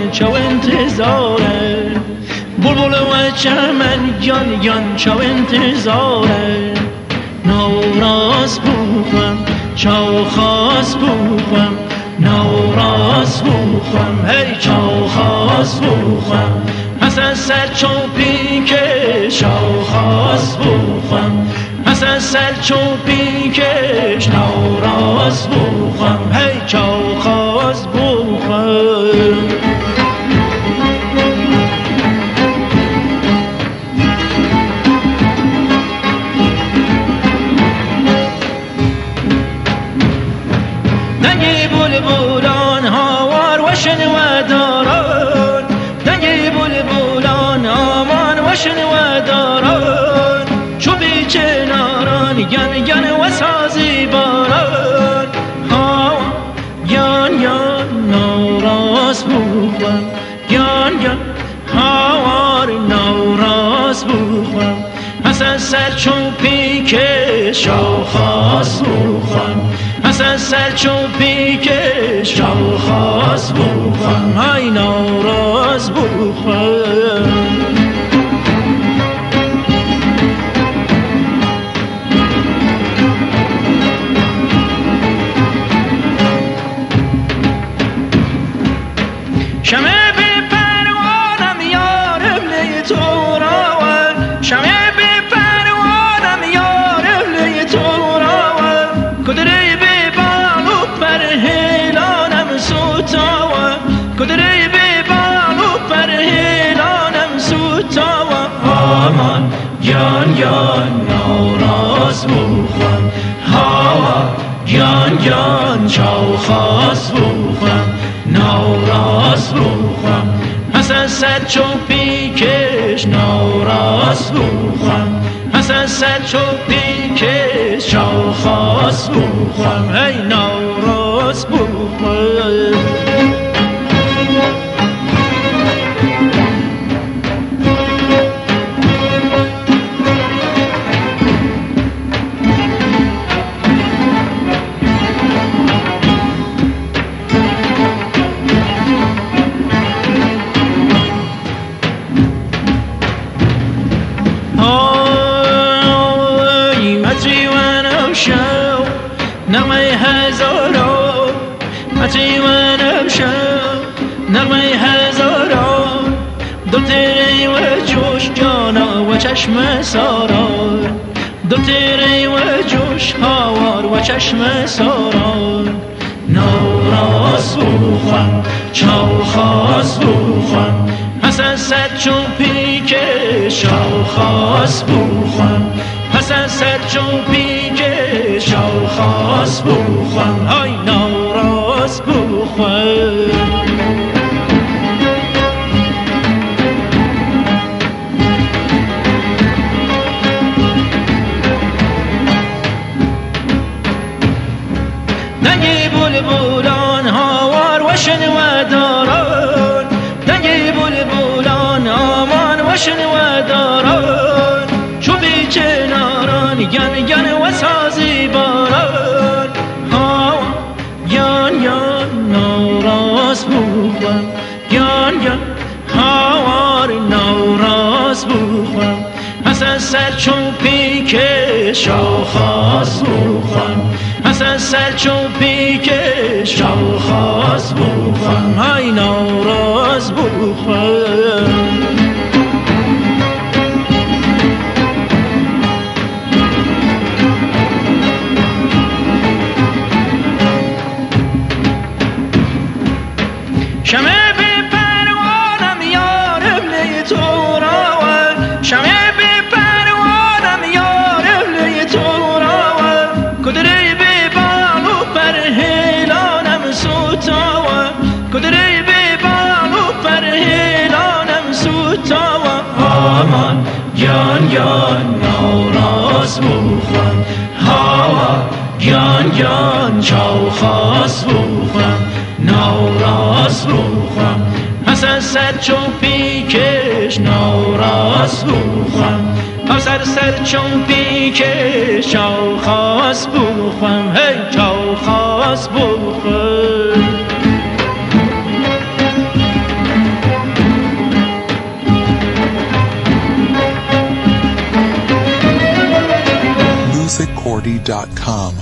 گیان چو انتظاره بلبل و چمن گیان چو انتظاره نوراز بوخم چو خواست بوخم نوراز بوخم هی چو خواست بوخم پس از سر چو پیکش چو خواست بوخم پس از سر چو پیکش نوراز بوخم هی چو خواست بوخم دنگ بلبلان هاوار و شنوداران دنگ بلبلان آمان و شنوداران چو بی کناران گن و سازی باران ها گان نوراز بوخم گان هاوار نوراز بوخم پس از سر چون پیکش چو خواست بوخم پس از سر چون پیکش چو خواست بوخم های نوراز بوخم شمع بی پروانم یارم لی تو راون شمع بی پروانم یارم لی تو راون کدری بی بالو پر هیلانم سوتاون کدری بی بالو پر هیلانم سوتاون آمان گیان نوراز بوخم هوا گیان چو خواست بوخم نوراز بوخم پس از سر چو پیکش نوراز بوخم پس از سر چو پیکش چو خواست بوخم هی نوراز بوخم نغمه هزاران دل تیره و جوش جانا و چشم ساران دل تیره و جوش هاوار و چشم ساران نوراز بوخم چو خواست بوخم پس از سر چون پیکش چو خواست بوخم پس از سر چون پیکش چو خواست بوخم های نوراز بوخم دنگ بلبلان هاوار و شنوداران دنگ بلبلان آمان و شنوداران چو بی کناران گن و سازی باران ها گان نوراز بوخم گان هاوار نوراز بوخم پس از سر چون پیکش چو خواست بوخم پس از سر چون پیکش چو خواست بوخم های نوراز بوخم شمع بی پروانم یارم لی تو راون شمع بی پروانم یارم لی تو راون کدری بی بالو پر هیلانم سوتاون کدری بی بالو پر هیلانم سوتاون آمان گیان نوراز بوخم هوا گیان چو خواست بوخم نوراز بوخم پس از سر چون پیکش نوراز بوخم پس از سر چون پیکش چو خواست بوخم هی چو خواست بوخم community.com.